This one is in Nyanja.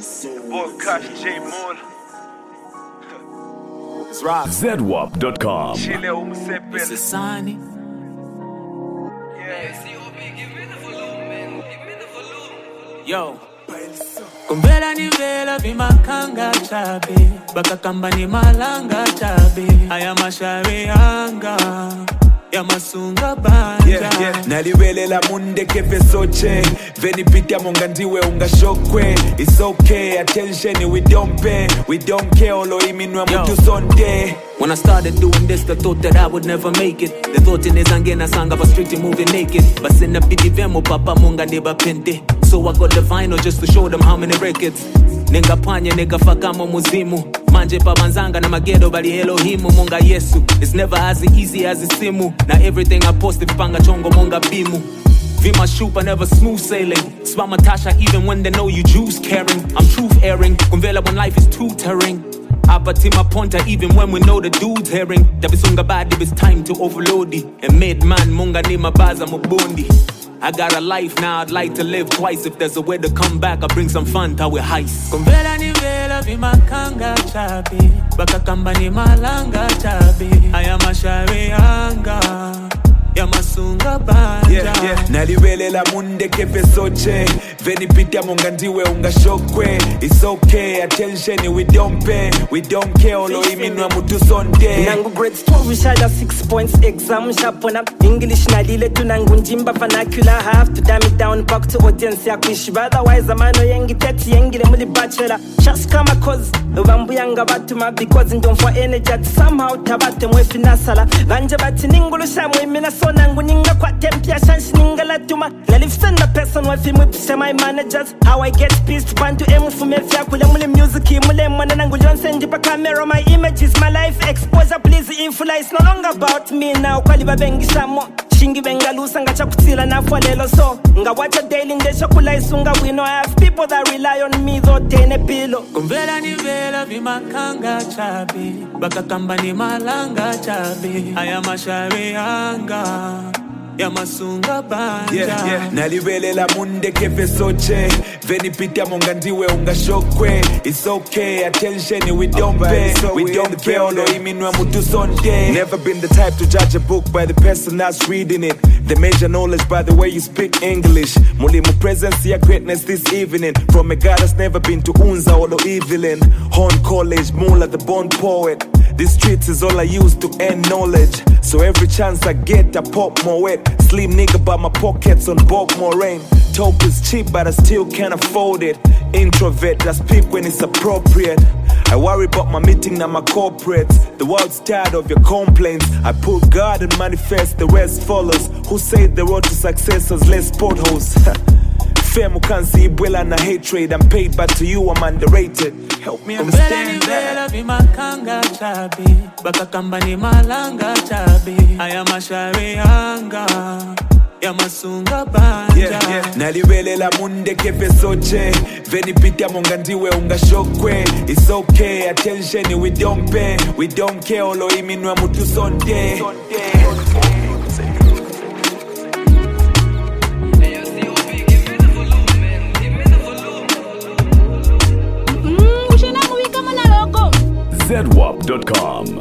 Cash J Moore. ZWAP.com. Chile umsepele. It's a sign. Yo. Kumbela ni vela vimakanga chabe, bakakamba ni malanga chabe, aya mashawe anga ya masunga banja. Naliwelela munde kefe soche, veni pita monga ndiwe ungashokwe. It's okay, attention we don't pay, we don't care. Olo iminwa mutu sonde. When I started doing this, they thought that I would never make it. They thought in Nezangena sang of a strictly moving naked. But in the pity vemo papa munga neba pente. So I got the vinyl just to show them how many records. Nenga panye nega fakamo muzimu. Manje pabanzanga na magedo bali Elohimu munga Yesu. It's never as easy as it simu. Now everything I post if panga chongo munga bimu. Vima shupa never smooth sailing. Spama Tasha even when they know you Jews caring. I'm truth airing. Kumvela when life is too tearing. Apatima ponta even when we know the dude's hearing. Dabisunga bad if it's time to overload it. And made man munga ni mabaza mubundi. I got a life now, I'd like to live twice. If there's a way to come back, I'll bring some fun to our heist. Kumbela ni vela vimakanga chabe, bakakamba ni malanga chabe, aya mashawe anga ya masunga banja. Naliwelela munde kefe soche, veni pita monga ndiwe ungashokwe. It's okay, attention we don't pay, we don't care. Olo iminwa mutu sonde. Nangu grade 12 shada 6 points exam shapona. English nalile tunangu njimba vernacular. Have to dumb it down back to audience ya kuishiba. Otherwise amano yengi teti yengile muli bachelor. Just kama cause Vambu yanga batuma because ndon for energy. Somehow tabate mwefi nasala. Vanje bati ningulu shamwe mina sonangu ninga kwa tempia shanshi ninga latuma. Nalifsen na person wefi mwipise my managers. How I get pissed pantu emu fumefia kule mule music mule mwana nangu jonse njipa camera. My image is my life exposure please influence. It's no longer about me now kwali babengi shamo. Shingi bengalusa ngacha kutila na folelo so. Nga watcha daily ndesha kula isunga wino. I have people that rely on me though tene pilo. Kumbela ni vela vimakanga chabe, bakakamba ni malanga chabe, aya mashawe anga ya masunga banja. Naliwelela munde kefe soche, veni pita monga ndiwe ungashokwe. It's okay, attention we don't pay, we don't care. Olo iminwa mutu sonde. Never been the type to judge a book by the person that's reading it. They measure knowledge by the way you speak English. Mulimu presence ya greatness this evening. From a God that's never been to Unza or Evelyn. Horn College, Mula the born poet. These streets is all I use to earn knowledge. So every chance I get, I pop more wet. Slim nigga by my pockets on Bob Moraine. Talk is cheap, but I still can't afford it. Introvert, I speak when it's appropriate. I worry about my meeting and my corporates. The world's tired of your complaints. I put God and manifest, the rest follows. Who said the road to success has less potholes? Fame can't see Ibwela na hatred. I'm paid, but to you I'm underrated. Help me understand that. Vimakanga chabe, bakakamba ni malanga chabe, aya mashawe anga ya masunga banja. Naliwelela munde kefe soche, veni pita monga ndiwe ungashokwe. It's okay, attention we don't pay, we don't care. Olo iminwa mutu sonde. ZWAP.com.